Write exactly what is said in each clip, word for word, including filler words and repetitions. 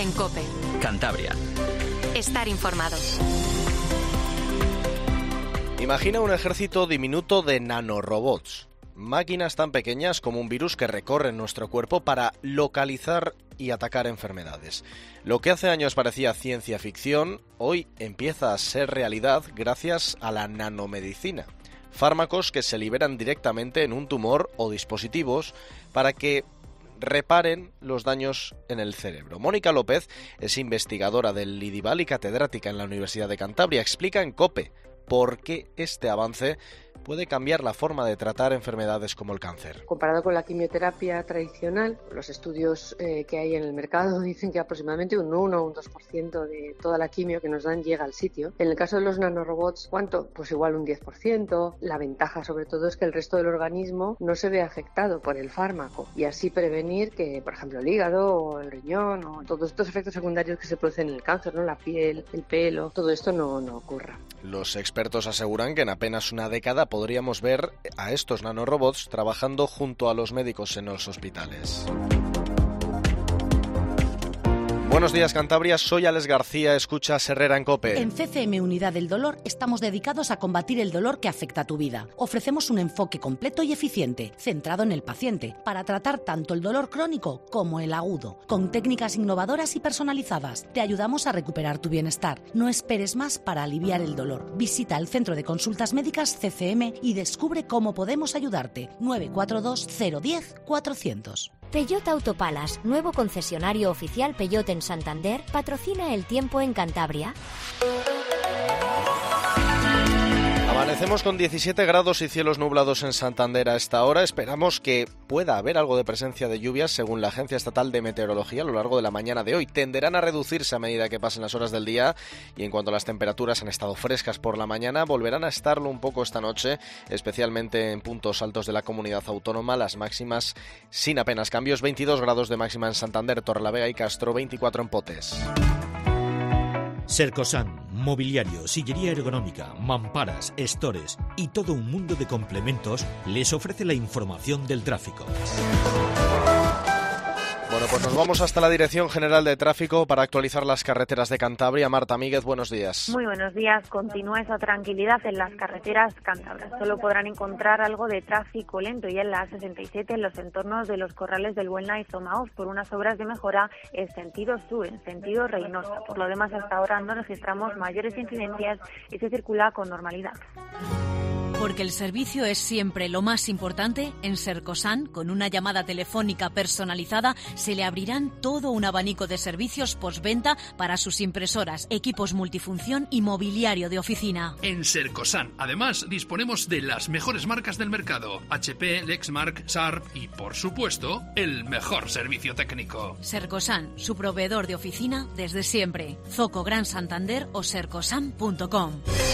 en COPE. Cantabria. Estar informado. Imagina un ejército diminuto de nanorobots. Máquinas tan pequeñas como un virus que recorren nuestro cuerpo para localizar y atacar enfermedades. Lo que hace años parecía ciencia ficción, hoy empieza a ser realidad gracias a la nanomedicina. Fármacos que se liberan directamente en un tumor o dispositivos para que reparen los daños en el cerebro. Mónica López es investigadora del Lidival y catedrática en la Universidad de Cantabria. Explica en COPE por qué este avance puede cambiar la forma de tratar enfermedades como el cáncer. Comparado con la quimioterapia tradicional, los estudios eh, que hay en el mercado dicen que aproximadamente un uno o un dos por ciento de toda la quimio que nos dan llega al sitio. En el caso de los nanorobots, ¿cuánto? Pues igual un diez por ciento. La ventaja sobre todo es que el resto del organismo no se ve afectado por el fármaco y así prevenir que, por ejemplo, el hígado o el riñón o todos estos efectos secundarios que se producen en el cáncer, ¿no? La piel, el pelo, todo esto no, no ocurra. Los expertos aseguran que en apenas una década podríamos ver a estos nanorobots trabajando junto a los médicos en los hospitales. Buenos días, Cantabria. Soy Alex García. Escucha Herrera en COPE. En C C M Unidad del Dolor estamos dedicados a combatir el dolor que afecta a tu vida. Ofrecemos un enfoque completo y eficiente, centrado en el paciente, para tratar tanto el dolor crónico como el agudo. Con técnicas innovadoras y personalizadas, te ayudamos a recuperar tu bienestar. No esperes más para aliviar el dolor. Visita el Centro de Consultas Médicas C C M y descubre cómo podemos ayudarte. nueve cuatro dos cero uno cero cuatrocientos. Peugeot Autopalas, nuevo concesionario oficial Peugeot en Santander, patrocina el tiempo en Cantabria. Amanecemos con diecisiete grados y cielos nublados en Santander a esta hora. Esperamos que pueda haber algo de presencia de lluvias según la Agencia Estatal de Meteorología a lo largo de la mañana de hoy. Tenderán a reducirse a medida que pasen las horas del día y en cuanto a las temperaturas han estado frescas por la mañana, volverán a estarlo un poco esta noche, especialmente en puntos altos de la comunidad autónoma. Las máximas sin apenas cambios, veintidós grados de máxima en Santander, Torrelavega y Castro, veinticuatro en Potes. Sercosan, mobiliario, sillería ergonómica, mamparas, estores y todo un mundo de complementos les ofrece la información del tráfico. Bueno, pues nos vamos hasta la Dirección General de Tráfico para actualizar las carreteras de Cantabria. Marta Míguez, buenos días. Muy buenos días. Continúa esa tranquilidad en las carreteras cántabras. Solo podrán encontrar algo de tráfico lento y en la A sesenta y siete en los entornos de los corrales del Buelna y Zomaos por unas obras de mejora en sentido sur, en sentido Reynosa. Por lo demás, hasta ahora no registramos mayores incidencias y se circula con normalidad. Porque el servicio es siempre lo más importante, en Sercosan, con una llamada telefónica personalizada, se le abrirán todo un abanico de servicios postventa para sus impresoras, equipos multifunción y mobiliario de oficina. En Sercosan, además, disponemos de las mejores marcas del mercado, H P, Lexmark, Sharp y, por supuesto, el mejor servicio técnico. Sercosan, su proveedor de oficina desde siempre. Zoco Gran Santander o sercosan punto com.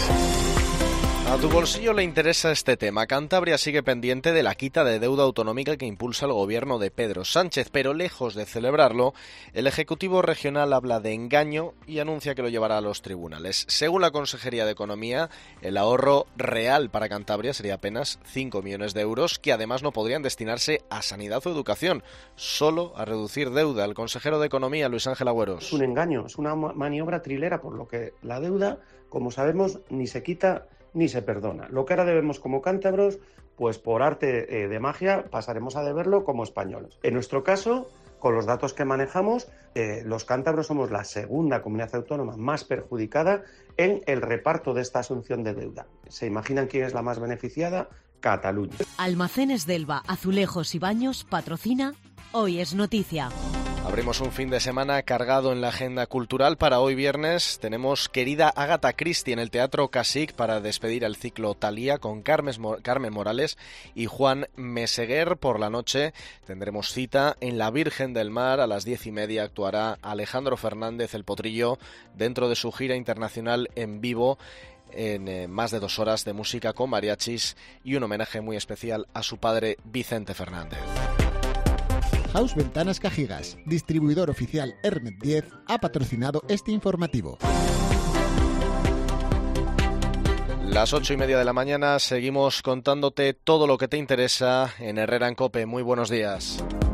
A tu bolsillo le interesa este tema. Cantabria sigue pendiente de la quita de deuda autonómica que impulsa el gobierno de Pedro Sánchez, pero lejos de celebrarlo, el Ejecutivo Regional habla de engaño y anuncia que lo llevará a los tribunales. Según la Consejería de Economía, el ahorro real para Cantabria sería apenas cinco millones de euros, que además no podrían destinarse a sanidad o educación, solo a reducir deuda. El consejero de Economía, Luis Ángel Agüeros. Es un engaño, es una maniobra trilera, por lo que la deuda, como sabemos, ni se quita ni se perdona. Lo que ahora debemos como cántabros, pues por arte eh, de magia pasaremos a deberlo como españoles. En nuestro caso, con los datos que manejamos, eh, los cántabros somos la segunda comunidad autónoma más perjudicada en el reparto de esta asunción de deuda. ¿Se imaginan quién es la más beneficiada? Cataluña. Almacenes Delva, Azulejos y Baños patrocina Hoy es Noticia. Abrimos un fin de semana cargado en la agenda cultural. Para hoy viernes tenemos querida Agatha Christie en el Teatro Casic para despedir el ciclo Thalía con Carmen Morales y Juan Meseguer. Por la noche tendremos cita en La Virgen del Mar. A las diez y media actuará Alejandro Fernández el Potrillo dentro de su gira internacional en vivo en eh, más de dos horas de música con mariachis y un homenaje muy especial a su padre Vicente Fernández. House Ventanas Cajigas, distribuidor oficial Hermet diez, ha patrocinado este informativo. Las ocho y media de la mañana seguimos contándote todo lo que te interesa en Herrera en COPE. Muy buenos días.